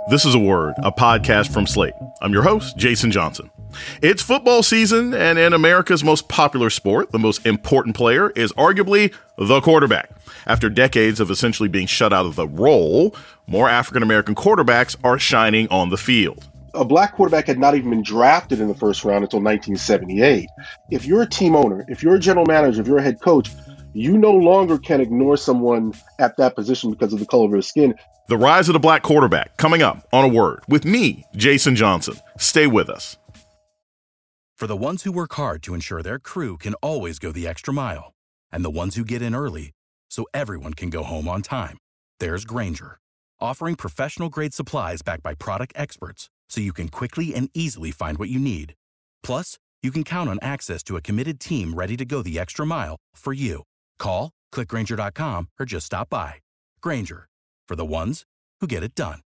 This is A Word, a podcast from Slate. I'm your host, Jason Johnson. It's football season, and in America's most popular sport, the most important player is arguably the quarterback. After decades of essentially being shut out of the role, more African-American quarterbacks are shining on the field. A black quarterback had not even been drafted in the first round until 1978. If you're a team owner, if you're a general manager, if you're a head coach, you no longer can ignore someone at that position because of the color of their skin. The rise of the black quarterback, coming up on A Word with me, Jason Johnson. Stay with us. For the ones who work hard to ensure their crew can always go the extra mile, and the ones who get in early so everyone can go home on time, there's Grainger, offering professional-grade supplies backed by product experts so you can quickly and easily find what you need. Plus, you can count on access to a committed team ready to go the extra mile for you. Call, click Grainger.com, or just stop by. Grainger, for the ones who get it done.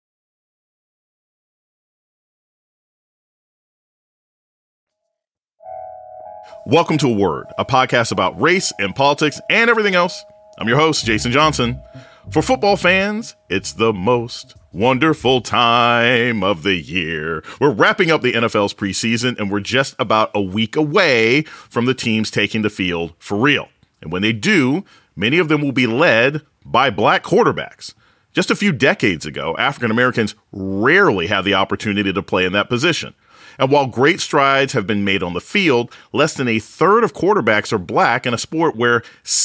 Welcome to A Word, a podcast about race and politics and everything else. I'm your host, Jason Johnson. For football fans, it's the most wonderful time of the year. We're wrapping up the NFL's preseason, and we're just about a week away from the teams taking the field for real. And when they do, many of them will be led by black quarterbacks. Just a few decades ago, African Americans rarely had the opportunity to play in that position. And while great strides have been made on the field, less than a third of quarterbacks are black in a sport where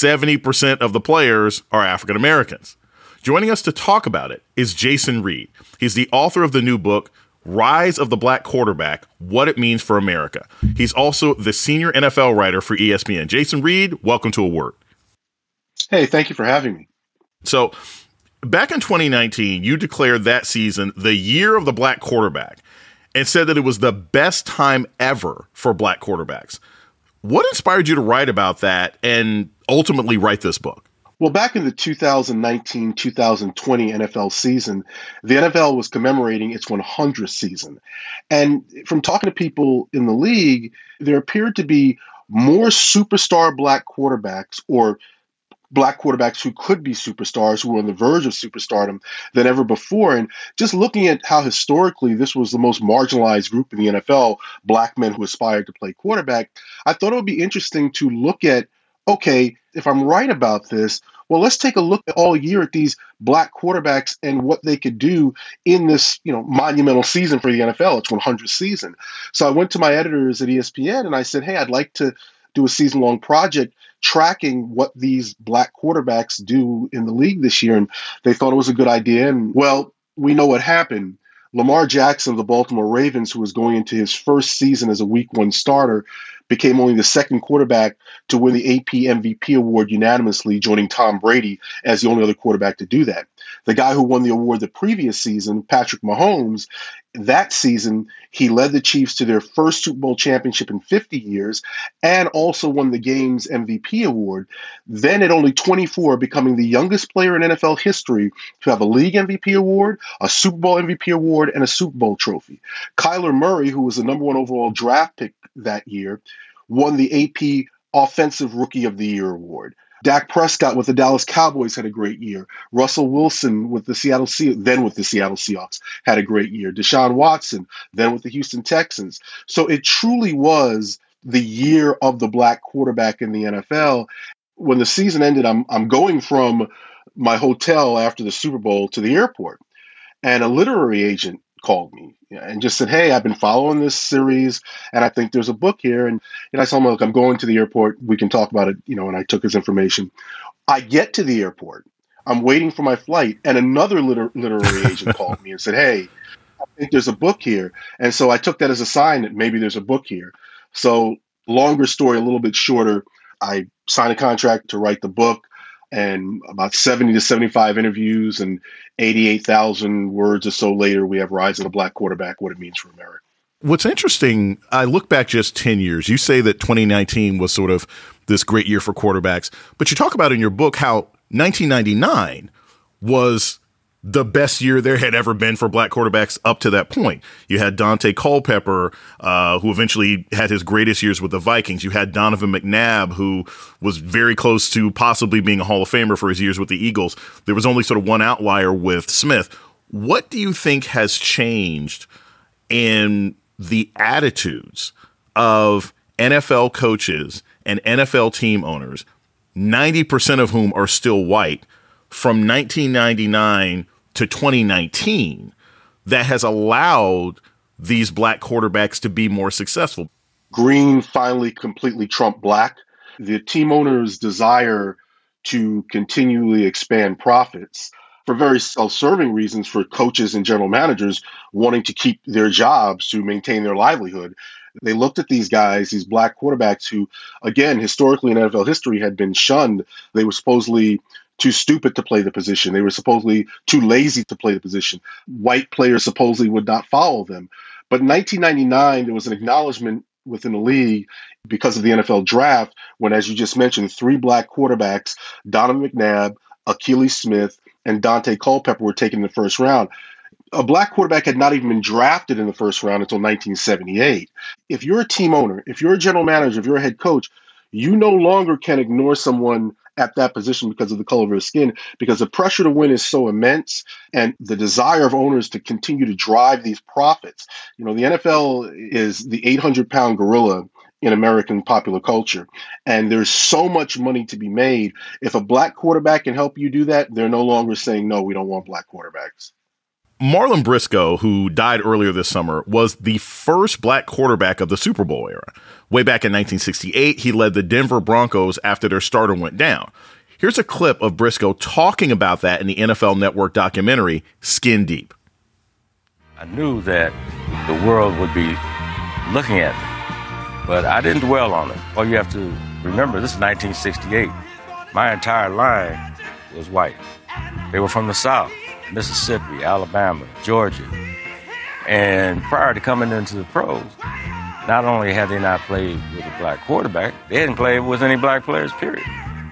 70% of the players are African Americans. Joining us to talk about it is Jason Reed. He's the author of the new book, Rise of the Black Quarterback, What It Means for America. He's also the senior NFL writer for ESPN. Jason Reed, welcome to A Word. Hey, thank you for having me. So, back in 2019, you declared that season the year of the black quarterback and said that it was the best time ever for black quarterbacks. What inspired you to write about that and ultimately write this book? Well, back in the 2019-2020 NFL season, the NFL was commemorating its 100th season. And from talking to people in the league, there appeared to be more superstar black quarterbacks or black quarterbacks who could be superstars, who were on the verge of superstardom than ever before. And just looking at how historically this was the most marginalized group in the NFL, black men who aspired to play quarterback, I thought it would be interesting to look at, okay, if I'm right about this, well, let's take a look all year at these black quarterbacks and what they could do in this, monumental season for the NFL, its 100th season. So I went to my editors at ESPN and I said, hey, I'd like to do a season-long project tracking what these black quarterbacks do in the league this year. And they thought it was a good idea. And, well, we know what happened. Lamar Jackson of the Baltimore Ravens, who was going into his first season as a week one starter, became only the second quarterback to win the AP MVP award unanimously, joining Tom Brady as the only other quarterback to do that. The guy who won the award the previous season, Patrick Mahomes, that season, he led the Chiefs to their first Super Bowl championship in 50 years and also won the game's MVP award. Then at only 24, becoming the youngest player in NFL history to have a league MVP award, a Super Bowl MVP award, and a Super Bowl trophy. Kyler Murray, who was the number one overall draft pick that year, won the AP Offensive Rookie of the Year award. Dak Prescott with the Dallas Cowboys had a great year. Russell Wilson with the Seattle Seahawks had a great year. Deshaun Watson, then with the Houston Texans. So it truly was the year of the black quarterback in the NFL. When the season ended, I'm going from my hotel after the Super Bowl to the airport, and a literary agent called me and just said, hey, I've been following this series and I think there's a book here. And I told him, look, I'm going to the airport. We can talk about it, and I took his information. I get to the airport. I'm waiting for my flight. And another literary agent called me and said, hey, I think there's a book here. And so I took that as a sign that maybe there's a book here. So longer story, a little bit shorter. I signed a contract to write the book. And about 70 to 75 interviews and 88,000 words or so later, we have Rise of the Black Quarterback, What It Means for America. What's interesting, I look back just 10 years. You say that 2019 was sort of this great year for quarterbacks, but you talk about in your book how 1999 was the best year there had ever been for black quarterbacks up to that point. You had Dante Culpepper, who eventually had his greatest years with the Vikings. You had Donovan McNabb, who was very close to possibly being a Hall of Famer for his years with the Eagles. There was only sort of one outlier with Smith. What do you think has changed in the attitudes of NFL coaches and NFL team owners, 90% of whom are still white, from 1999 to 2019, that has allowed these black quarterbacks to be more successful? Green finally completely trumped black. The team owners' desire to continually expand profits for very self-serving reasons, for coaches and general managers wanting to keep their jobs to maintain their livelihood. They looked at these guys, these black quarterbacks who, again, historically in NFL history had been shunned. They were supposedly too stupid to play the position. They were supposedly too lazy to play the position. White players supposedly would not follow them. But in 1999, there was an acknowledgement within the league because of the NFL draft when, as you just mentioned, 3 black quarterbacks, Donovan McNabb, Akili Smith, and Dante Culpepper, were taken in the first round. A black quarterback had not even been drafted in the first round until 1978. If you're a team owner, if you're a general manager, if you're a head coach, you no longer can ignore someone at that position because of the color of their skin, because the pressure to win is so immense and the desire of owners to continue to drive these profits. You know, the NFL is the 800-pound gorilla in American popular culture. And there's so much money to be made. If a black quarterback can help you do that, they're no longer saying, no, we don't want black quarterbacks. Marlon Briscoe, who died earlier this summer, was the first black quarterback of the Super Bowl era. Way back in 1968, he led the Denver Broncos after their starter went down. Here's a clip of Briscoe talking about that in the NFL Network documentary, Skin Deep. I knew that the world would be looking at me, but I didn't dwell on it. All you have to remember, this is 1968. My entire line was white. They were from the South. Mississippi, Alabama, Georgia. And prior to coming into the pros, not only had they not played with a black quarterback, they hadn't played with any black players, period.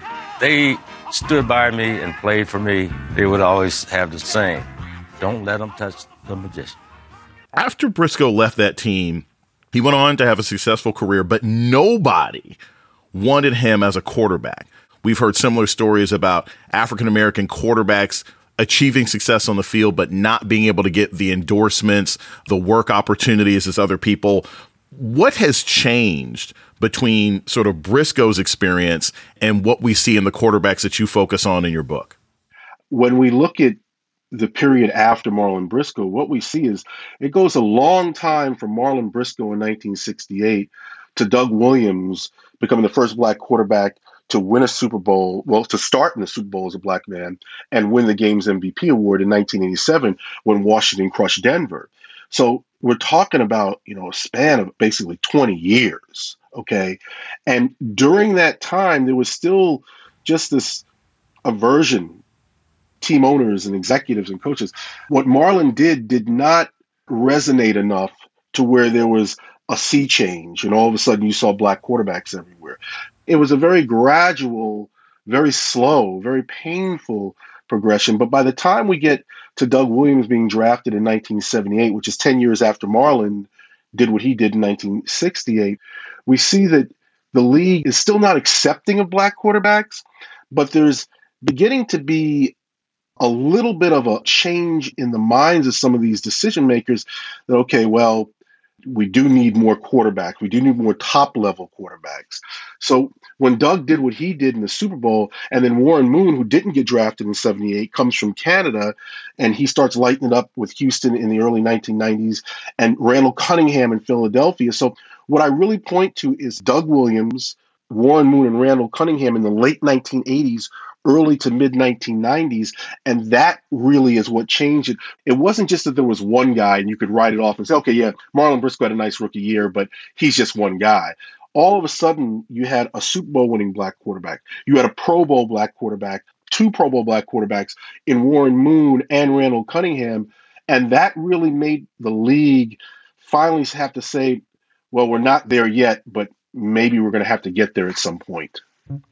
They stood by me and played for me. They would always have the saying, don't let them touch the magician. After Briscoe left that team, he went on to have a successful career, but nobody wanted him as a quarterback. We've heard similar stories about African-American quarterbacks achieving success on the field, but not being able to get the endorsements, the work opportunities as other people. What has changed between sort of Briscoe's experience and what we see in the quarterbacks that you focus on in your book? When we look at the period after Marlon Briscoe, what we see is it goes a long time from Marlon Briscoe in 1968 to Doug Williams becoming the first black quarterback to win a Super Bowl, well, to start in the Super Bowl as a black man and win the game's MVP award in 1987 when Washington crushed Denver. So we're talking about, a span of basically 20 years, okay? And during that time, there was still just this aversion, team owners and executives and coaches. What Marlon did not resonate enough to where there was a sea change and all of a sudden you saw black quarterbacks everywhere. It was a very gradual, very slow, very painful progression. But by the time we get to Doug Williams being drafted in 1978, which is 10 years after Marlon did what he did in 1968, we see that the league is still not accepting of black quarterbacks, but there's beginning to be a little bit of a change in the minds of some of these decision makers that, okay, well, we do need more quarterbacks. We do need more top-level quarterbacks. So when Doug did what he did in the Super Bowl, and then Warren Moon, who didn't get drafted in 78, comes from Canada, and he starts lighting it up with Houston in the early 1990s, and Randall Cunningham in Philadelphia. So what I really point to is Doug Williams, Warren Moon, and Randall Cunningham in the late 1980s, early to mid 1990s. And that really is what changed it. It wasn't just that there was one guy and you could write it off and say, okay, yeah, Marlon Briscoe had a nice rookie year, but he's just one guy. All of a sudden, you had a Super Bowl winning black quarterback. You had a Pro Bowl black quarterback, 2 Pro Bowl black quarterbacks in Warren Moon and Randall Cunningham. And that really made the league finally have to say, well, we're not there yet, but maybe we're going to have to get there at some point.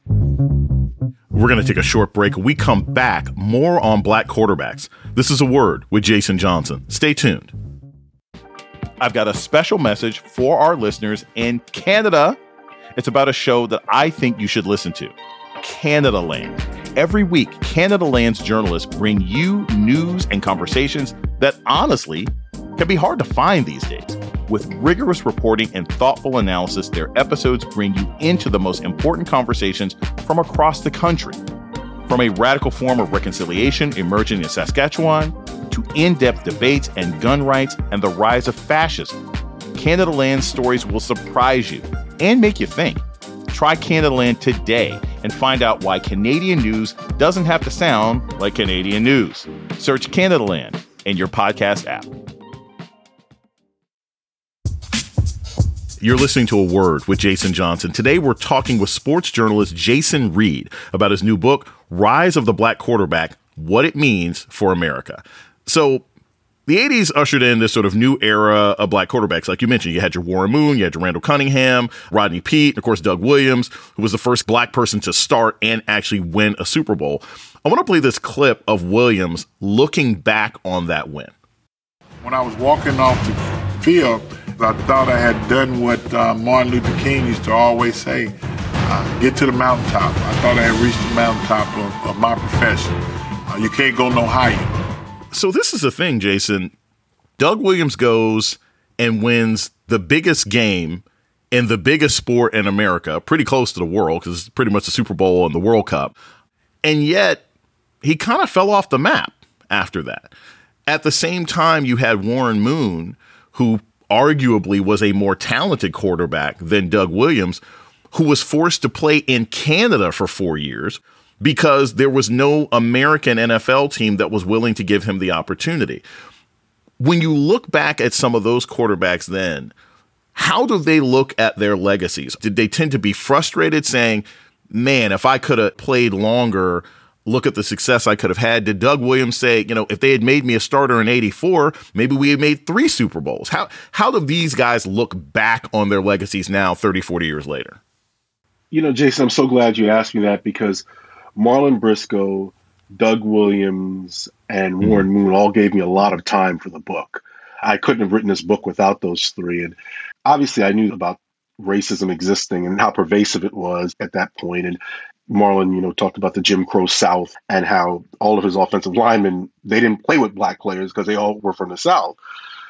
We're going to take a short break. When we come back, more on black quarterbacks. This is A Word with Jason Johnson. Stay tuned. I've got a special message for our listeners in Canada. It's about a show that I think you should listen to, Canadaland. Every week, Canada Land's journalists bring you news and conversations that honestly can be hard to find these days. With rigorous reporting and thoughtful analysis, their episodes bring you into the most important conversations from across the country. From a radical form of reconciliation emerging in Saskatchewan to in-depth debates and gun rights and the rise of fascism, Canada Land's stories will surprise you and make you think. Try Canada Land today and find out why Canadian news doesn't have to sound like Canadian news. Search Canada Land in your podcast app. You're listening to A Word with Jason Johnson. Today, we're talking with sports journalist Jason Reed about his new book, Rise of the Black Quarterback, What It Means for America. So the 80s ushered in this sort of new era of black quarterbacks. Like you mentioned, you had your Warren Moon, you had your Randall Cunningham, Rodney Peete, and of course, Doug Williams, who was the first black person to start and actually win a Super Bowl. I want to play this clip of Williams looking back on that win. When I was walking off the field, I thought I had done what Martin Luther King used to always say, get to the mountaintop. I thought I had reached the mountaintop of my profession. You can't go no higher. So this is the thing, Jason. Doug Williams goes and wins the biggest game in the biggest sport in America, pretty close to the world, because it's pretty much the Super Bowl and the World Cup. And yet he kind of fell off the map after that. At the same time, you had Warren Moon, who arguably was a more talented quarterback than Doug Williams, who was forced to play in Canada for 4 years because there was no American NFL team that was willing to give him the opportunity. When you look back at some of those quarterbacks then, how do they look at their legacies? Did they tend to be frustrated saying, man, if I could have played longer, look at the success I could have had? Did Doug Williams say, if they had made me a starter in 84, maybe we had made 3 Super Bowls? How do these guys look back on their legacies now, 30, 40 years later? Jason, I'm so glad you asked me that because Marlon Briscoe, Doug Williams, and Warren Moon all gave me a lot of time for the book. I couldn't have written this book without those three. And obviously I knew about racism existing and how pervasive it was at that point. And Marlon, talked about the Jim Crow South and how all of his offensive linemen, they didn't play with black players because they all were from the South.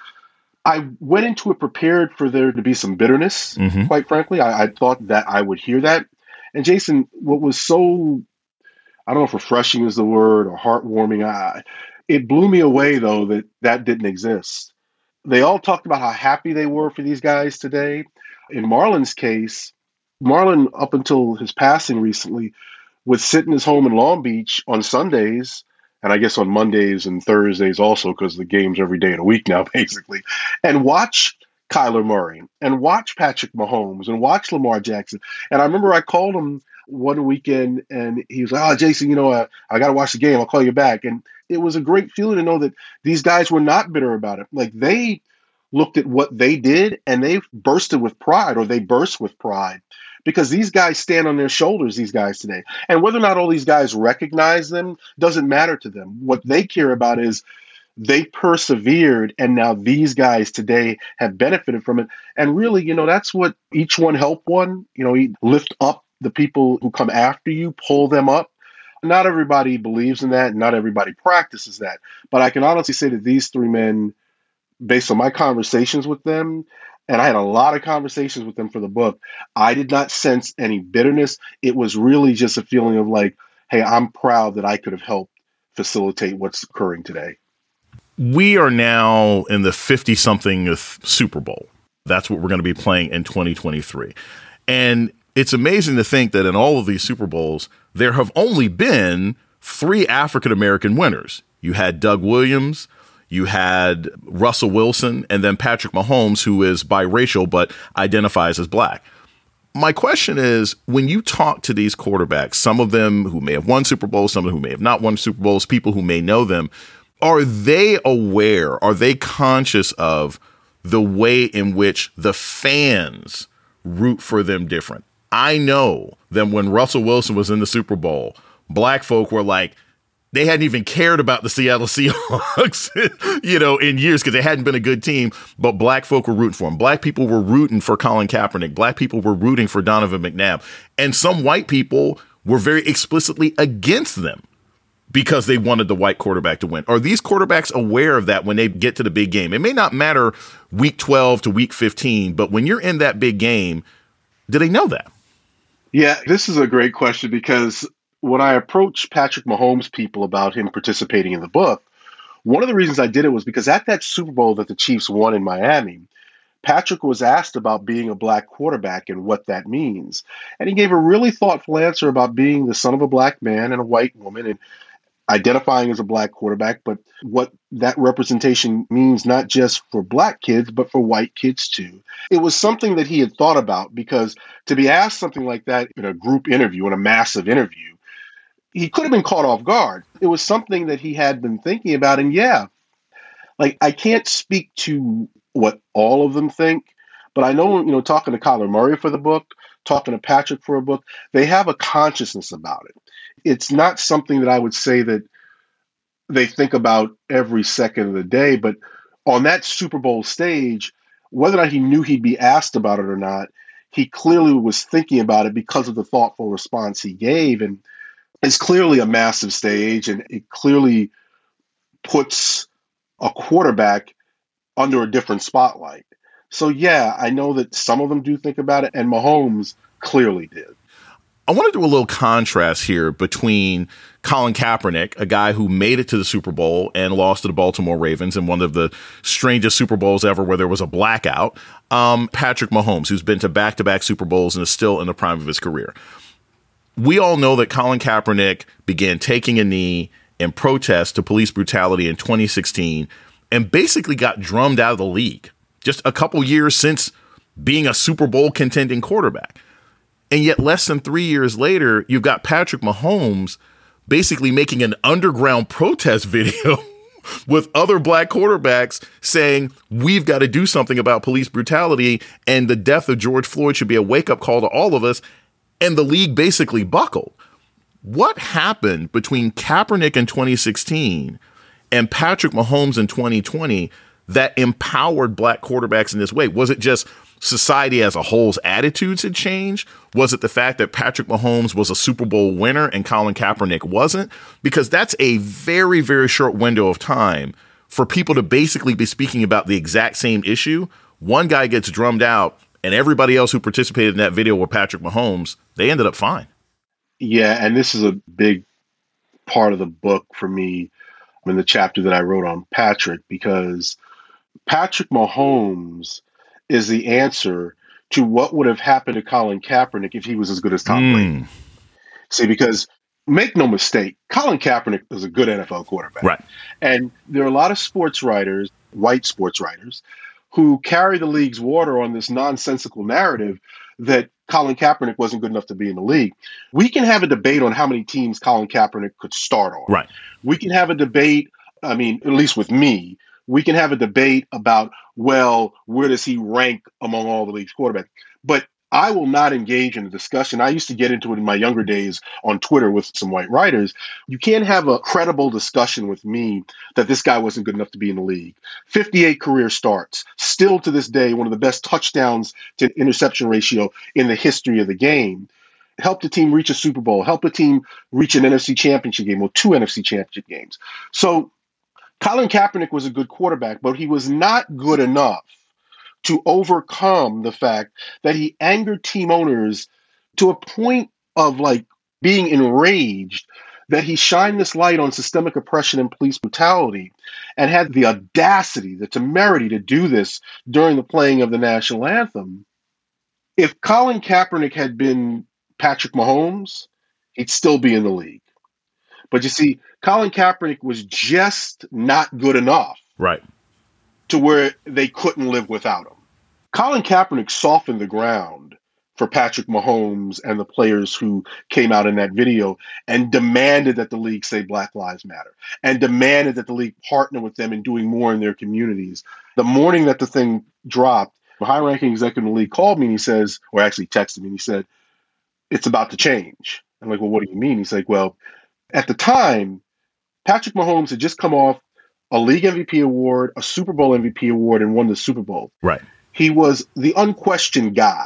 I went into it prepared for there to be some bitterness, quite frankly. I thought that I would hear that. And Jason, what was so, I don't know if refreshing is the word or heartwarming, it blew me away, though, that didn't exist. They all talked about how happy they were for these guys today. In Marlon's case, Marlon, up until his passing recently, would sit in his home in Long Beach on Sundays, and I guess on Mondays and Thursdays also, because the game's every day of the week now, basically, and watch Kyler Murray and watch Patrick Mahomes and watch Lamar Jackson. And I remember I called him one weekend and he was like, "Oh, Jason, I got to watch the game. I'll call you back." And it was a great feeling to know that these guys were not bitter about it. Like, they looked at what they did and they burst with pride because these guys stand on their shoulders, these guys today. And whether or not all these guys recognize them doesn't matter to them. What they care about is they persevered, and now these guys today have benefited from it. And really, that's what each one help one. Lift up the people who come after you, pull them up. Not everybody believes in that. Not everybody practices that. But I can honestly say that these three men, based on my conversations with them, and I had a lot of conversations with them for the book, I did not sense any bitterness. It was really just a feeling of like, hey, I'm proud that I could have helped facilitate what's occurring today. We are now in the 50-something Super Bowl. That's what we're going to be playing in 2023. And it's amazing to think that in all of these Super Bowls, there have only been 3 African-American winners. You had Doug Williams, you had Russell Wilson, and then Patrick Mahomes, who is biracial but identifies as black. My question is, when you talk to these quarterbacks, some of them who may have won Super Bowls, some of them who may have not won Super Bowls, people who may know them, are they aware, are they conscious of the way in which the fans root for them different? I know that when Russell Wilson was in the Super Bowl, black folk were like, they hadn't even cared about the Seattle Seahawks, in years because they hadn't been a good team, but black folk were rooting for him. Black people were rooting for Colin Kaepernick. Black people were rooting for Donovan McNabb. And some white people were very explicitly against them because they wanted the white quarterback to win. Are these quarterbacks aware of that when they get to the big game? It may not matter week 12 to week 15, but when you're in that big game, do they know that? Yeah, this is a great question because when I approached Patrick Mahomes people about him participating in the book, one of the reasons I did it was because at that Super Bowl that the Chiefs won in Miami, Patrick was asked about being a black quarterback and what that means. And he gave a really thoughtful answer about being the son of a black man and a white woman and identifying as a black quarterback, but what that representation means not just for black kids, but for white kids too. It was something that he had thought about because to be asked something like that in a group interview, in a massive interview, he could have been caught off guard. It was something that he had been thinking about. And yeah, like I can't speak to what all of them think, but I know, talking to Kyler Murray for the book, talking to Patrick for a book, they have a consciousness about it. It's not something that I would say that they think about every second of the day, but on that Super Bowl stage, whether or not he knew he'd be asked about it or not, he clearly was thinking about it because of the thoughtful response he gave. And it's clearly a massive stage, and it clearly puts a quarterback under a different spotlight. So, yeah, I know that some of them do think about it, and Mahomes clearly did. I want to do a little contrast here between Colin Kaepernick, a guy who made it to the Super Bowl and lost to the Baltimore Ravens in one of the strangest Super Bowls ever where there was a blackout, Patrick Mahomes, who's been to back-to-back Super Bowls and is still in the prime of his career. We all know that Colin Kaepernick began taking a knee in protest to police brutality in 2016 and basically got drummed out of the league just a couple years since being a Super Bowl contending quarterback. And yet less than 3 years later, you've got Patrick Mahomes basically making an underground protest video with other black quarterbacks saying, we've got to do something about police brutality and the death of George Floyd should be a wake-up call to all of us. And the league basically buckled. What happened between Kaepernick in 2016 and Patrick Mahomes in 2020 that empowered black quarterbacks in this way? Was it just society as a whole's attitudes had changed? Was it the fact that Patrick Mahomes was a Super Bowl winner and Colin Kaepernick wasn't? Because that's a very, very short window of time for people to basically be speaking about the exact same issue. One guy gets drummed out and everybody else who participated in that video with Patrick Mahomes, they ended up fine. Yeah, and this is a big part of the book for me in the chapter that I wrote on Patrick, because Patrick Mahomes is the answer to what would have happened to Colin Kaepernick if he was as good as Tom Brady. See, because make no mistake, Colin Kaepernick is a good NFL quarterback. Right. And there are a lot of sports writers, white sports writers, who carry the league's water on this nonsensical narrative that Colin Kaepernick wasn't good enough to be in the league. We can have a debate on how many teams Colin Kaepernick could start on. Right. We can have a debate, I mean, at least with me, we can have a debate about, well, where does he rank among all the league's quarterbacks? But I will not engage in a discussion. I used to get into it in my younger days on Twitter with some white writers. You can't have a credible discussion with me that this guy wasn't good enough to be in the league. 58 career starts, still to this day, one of the best touchdowns to interception ratio in the history of the game. Helped the team reach a Super Bowl, helped the team reach an NFC championship game, or 2 NFC championship games. So Colin Kaepernick was a good quarterback, but he was not good enough to overcome the fact that he angered team owners to a point of like being enraged that he shined this light on systemic oppression and police brutality and had the audacity, the temerity to do this during the playing of the national anthem. If Colin Kaepernick had been Patrick Mahomes, he'd still be in the league. But you see, Colin Kaepernick was just not good enough, right, to where they couldn't live without him. Colin Kaepernick softened the ground for Patrick Mahomes and the players who came out in that video and demanded that the league say Black Lives Matter and demanded that the league partner with them in doing more in their communities. The morning that the thing dropped, the high-ranking executive in the league called me and he says, or actually texted me, and he said, it's about to change. I'm like, well, what do you mean? He's like, well, at the time, Patrick Mahomes had just come off a league MVP award, a Super Bowl MVP award, and won the Super Bowl. Right. He was the unquestioned guy.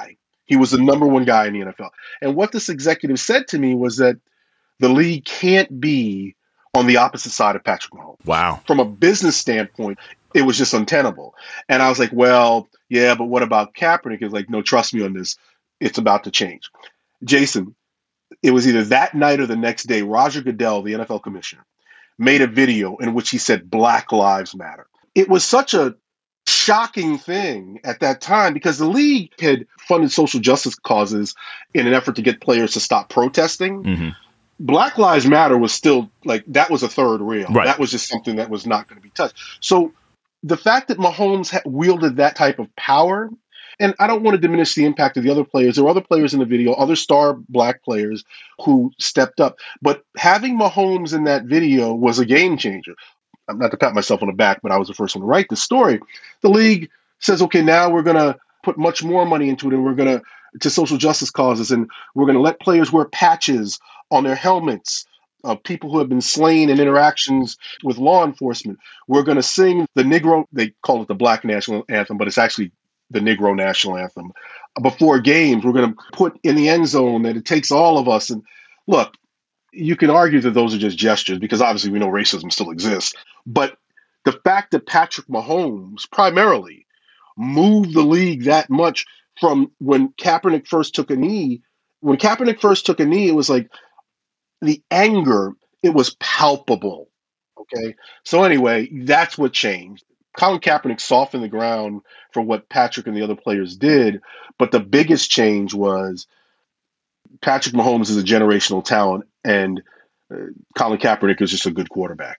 He was the number one guy in the NFL. And what this executive said to me was that the league can't be on the opposite side of Patrick Mahomes. Wow. From a business standpoint, it was just untenable. And I was like, well, yeah, but what about Kaepernick? He was like, no, trust me on this. It's about to change. Jason, it was either that night or the next day, Roger Goodell, the NFL commissioner, made a video in which he said Black Lives Matter. It was such a shocking thing at that time because the league had funded social justice causes in an effort to get players to stop protesting. Mm-hmm. Black Lives Matter was still like, that was a third rail. Right. That was just something that was not going to be touched. So the fact that Mahomes wielded that type of power, and I don't want to diminish the impact of the other players. There were other players in the video, other star Black players who stepped up. But having Mahomes in that video was a game changer. I'm not to pat myself on the back, but I was the first one to write this story. The league says, okay, now we're going to put much more money into it, and we're going to social justice causes, and we're going to let players wear patches on their helmets of people who have been slain in interactions with law enforcement. We're going to sing the Negro, they call it the Black National Anthem, but it's actually the Negro National Anthem. Before games, we're going to put in the end zone that it takes all of us. And look, you can argue that those are just gestures because obviously we know racism still exists. But the fact that Patrick Mahomes primarily moved the league that much from when Kaepernick first took a knee, it was like the anger, it was palpable. Okay. So anyway, that's what changed. Colin Kaepernick softened the ground for what Patrick and the other players did. But the biggest change was Patrick Mahomes is a generational talent, and Colin Kaepernick is just a good quarterback.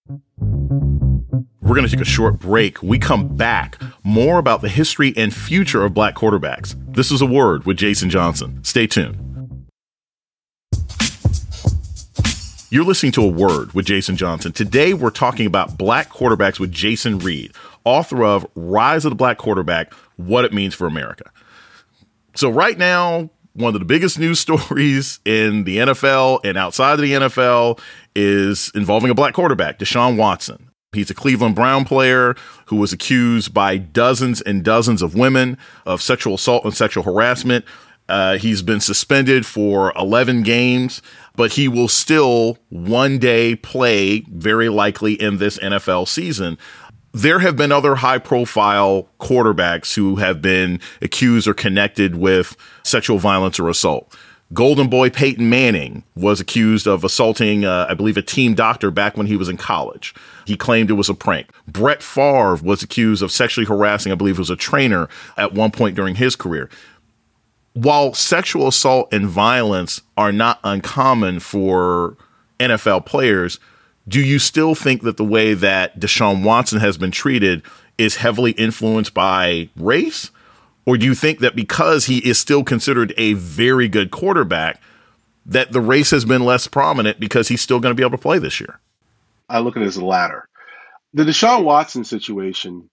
We're going to take a short break. We come back, more about the history and future of Black quarterbacks. This is A Word with Jason Johnson. Stay tuned. You're listening to A Word with Jason Johnson. Today, we're talking about Black quarterbacks with Jason Reed, author of Rise of the Black Quarterback, What It Means for America. So right now, one of the biggest news stories in the NFL and outside of the NFL is involving a Black quarterback, Deshaun Watson. He's a Cleveland Brown player who was accused by dozens and dozens of women of sexual assault and sexual harassment. He's been suspended for 11 games, but he will still one day play, very likely, in this NFL season. There have been other high-profile quarterbacks who have been accused or connected with sexual violence or assault. Golden Boy Peyton Manning was accused of assaulting, I believe, a team doctor back when he was in college. He claimed it was a prank. Brett Favre was accused of sexually harassing, I believe it was a trainer, at one point during his career. While sexual assault and violence are not uncommon for NFL players, do you still think that the way that Deshaun Watson has been treated is heavily influenced by race? Or do you think that because he is still considered a very good quarterback, that the race has been less prominent because he's still going to be able to play this year? I look at it as the latter. The Deshaun Watson situation,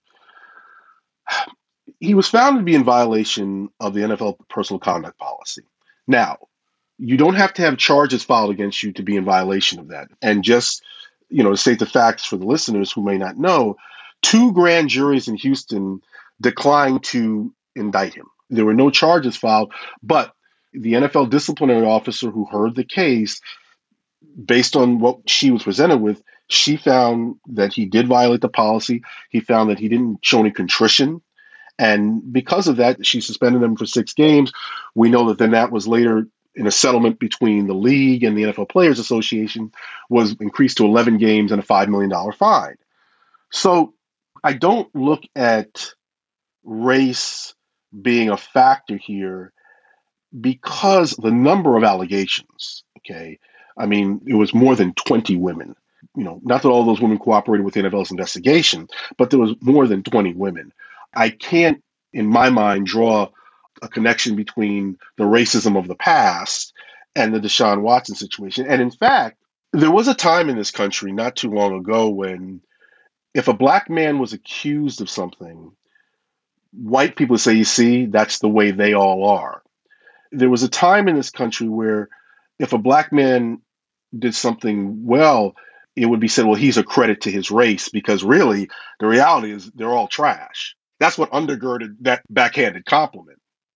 he was found to be in violation of the NFL personal conduct policy. Now, you don't have to have charges filed against you to be in violation of that. And just, to state the facts for the listeners who may not know, 2 grand juries in Houston declined to indict him. There were no charges filed, but the NFL disciplinary officer who heard the case, based on what she was presented with, she found that he did violate the policy. He found that he didn't show any contrition. And because of that, she suspended him for 6 games. We know that then that was later in a settlement between the league and the NFL Players Association was increased to 11 games and a $5 million fine. So I don't look at race being a factor here because the number of allegations, okay? I mean, it was more than 20 women. Not that all those women cooperated with the NFL's investigation, but there was more than 20 women. I can't, in my mind, draw a connection between the racism of the past and the Deshaun Watson situation. And in fact, there was a time in this country not too long ago when if a black man was accused of something, white people say, you see, that's the way they all are. There was a time in this country where if a black man did something well, it would be said, well, he's a credit to his race, because really the reality is they're all trash. That's what undergirded that backhanded compliment.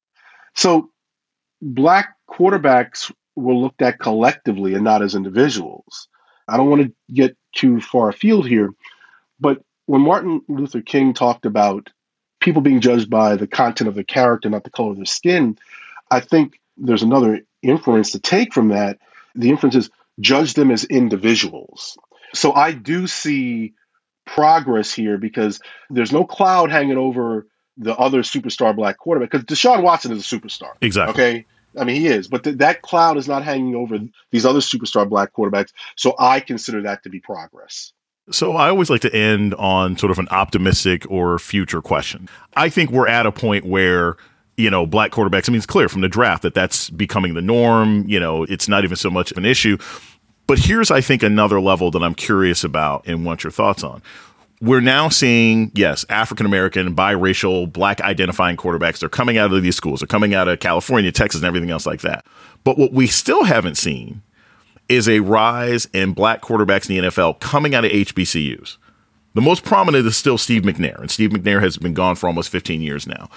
So black quarterbacks were looked at collectively and not as individuals. I don't want to get too far afield here, but when Martin Luther King talked about people being judged by the content of their character, not the color of their skin, I think there's another inference to take from that. The inference is judge them as individuals. So I do see progress here because there's no cloud hanging over the other superstar black quarterback, because Deshaun Watson is a superstar. Exactly. Okay. I mean, he is, but that cloud is not hanging over these other superstar black quarterbacks. So I consider that to be progress. So I always like to end on sort of an optimistic or future question. I think we're at a point where, black quarterbacks, I mean, it's clear from the draft that that's becoming the norm. It's not even so much of an issue. But here's, I think, another level that I'm curious about and want your thoughts on. We're now seeing, yes, African-American, biracial, black identifying quarterbacks. They're coming out of these schools. They're coming out of California, Texas, and everything else like that. But what we still haven't seen is a rise in black quarterbacks in the NFL coming out of HBCUs. The most prominent is still Steve McNair, and Steve McNair has been gone for almost 15 years now.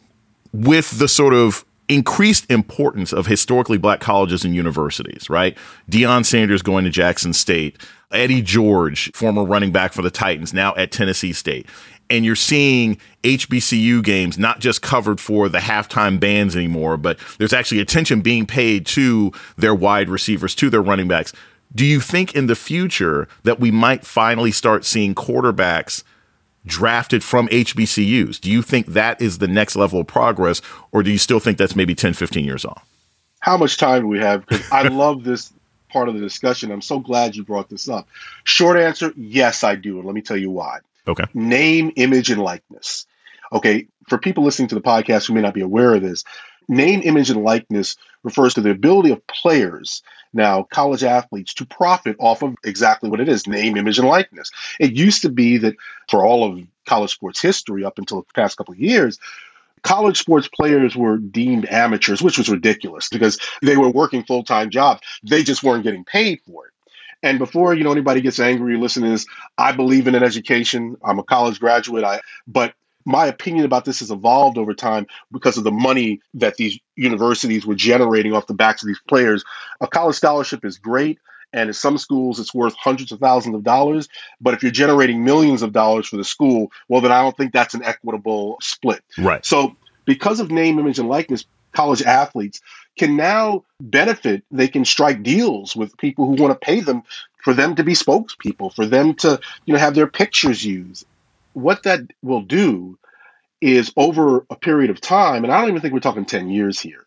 With the sort of increased importance of historically black colleges and universities, right? Deion Sanders going to Jackson State, Eddie George, former running back for the Titans, now at Tennessee State. And you're seeing HBCU games not just covered for the halftime bands anymore, but there's actually attention being paid to their wide receivers, to their running backs. Do you think in the future that we might finally start seeing quarterbacks drafted from HBCUs? Do you think that is the next level of progress, or do you still think that's maybe 10, 15 years off? How much time do we have? Because I love this part of the discussion. I'm so glad you brought this up. Short answer, yes, I do. And let me tell you why. Okay. Name, image, and likeness. Okay. For people listening to the podcast who may not be aware of this, name, image, and likeness refers to the ability of players, now college athletes, to profit off of exactly what it is, name, image, and likeness. It used to be that for all of college sports history up until the past couple of years, college sports players were deemed amateurs, which was ridiculous because they were working full-time jobs. They just weren't getting paid for it. And before anybody gets angry, listen to this, I believe in an education. I'm a college graduate, but my opinion about this has evolved over time because of the money that these universities were generating off the backs of these players. A college scholarship is great, and in some schools it's worth hundreds of thousands of dollars. But if you're generating millions of dollars for the school, well, then I don't think that's an equitable split. Right. So because of name, image, and likeness, college athletes can now benefit. They can strike deals with people who want to pay them for them to be spokespeople, for them to have their pictures used. What that will do is over a period of time, and I don't even think we're talking 10 years here,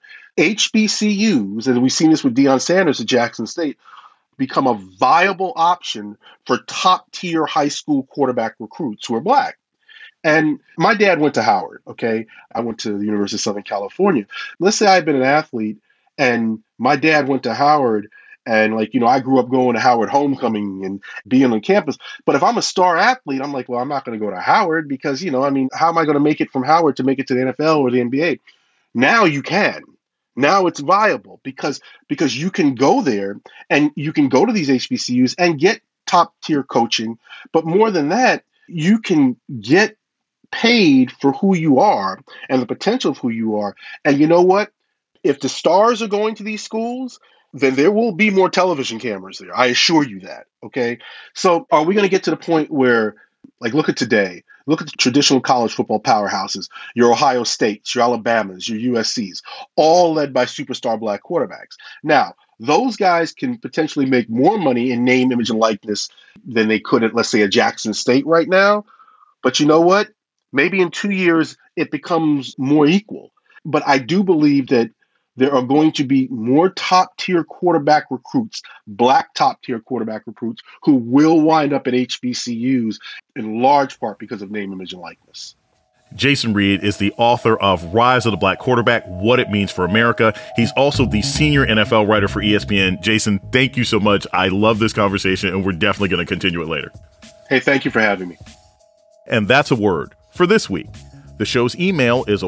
HBCUs, and we've seen this with Deion Sanders at Jackson State, become a viable option for top-tier high school quarterback recruits who are black. And my dad went to Howard, okay? I went to the University of Southern California. Let's say I've been an athlete and my dad went to Howard and I grew up going to Howard homecoming and being on campus. But if I'm a star athlete, I'm like, well, I'm not going to go to Howard because, how am I going to make it from Howard to make it to the NFL or the NBA? Now you can. Now it's viable because you can go there and you can go to these HBCUs and get top tier coaching. But more than that, you can get paid for who you are and the potential of who you are. And you know what? If the stars are going to these schools, then there will be more television cameras there. I assure you that. Okay. So are we going to get to the point where, look at today, look at the traditional college football powerhouses, your Ohio States, your Alabamas, your USCs, all led by superstar black quarterbacks. Now, those guys can potentially make more money in name, image, and likeness than they could at, let's say, a Jackson State right now. But you know what? Maybe in 2 years, it becomes more equal. But I do believe that there are going to be more top-tier quarterback recruits, black top-tier quarterback recruits, who will wind up at HBCUs in large part because of name, image, and likeness. Jason Reed is the author of Rise of the Black Quarterback, What It Means for America. He's also the senior NFL writer for ESPN. Jason, thank you so much. I love this conversation, and we're definitely going to continue it later. Hey, thank you for having me. And that's a word for this week. The show's email is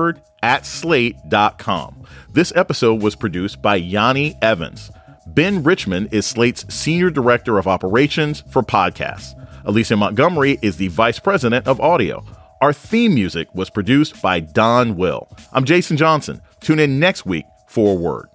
aword@slate.com. This episode was produced by Yanni Evans. Ben Richmond is Slate's Senior Director of Operations for Podcasts. Alicia Montgomery is the Vice President of Audio. Our theme music was produced by Don Will. I'm Jason Johnson. Tune in next week for a word.